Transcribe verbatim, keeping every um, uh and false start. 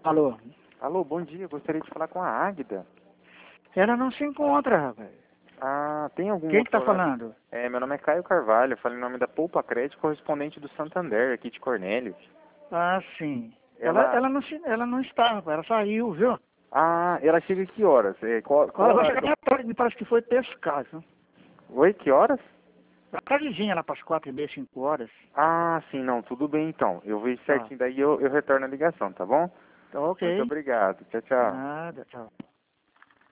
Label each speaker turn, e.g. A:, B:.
A: Alô?
B: Alô, bom dia. Gostaria de falar com a Águida.
A: Ela não se encontra, rapaz.
B: Ah, tem algum
A: Quem que
B: outro
A: tá
B: horário?
A: falando?
B: É, meu nome é Caio Carvalho. Eu falo em nome da Poupa Crédito, correspondente do Santander, aqui de Cornélio.
A: Ah, sim. Ela,
B: Ela...
A: ela, não, se, ela não está, rapaz. Ela saiu, viu?
B: Ah, ela chega que horas? É, qual, qual
A: Ela vai
B: horário?
A: chegar à tarde, me parece que foi pescar, viu?
B: Oi, que horas?
A: A tardezinha, lá para as quatro e meia, cinco horas.
B: Ah, sim, não, tudo bem então. Eu vejo
A: Tá.
B: certinho, daí eu, eu retorno a ligação, tá bom?
A: Tá
B: Muito
A: ok.
B: obrigado. Tchau, tchau.
A: Nada, tchau.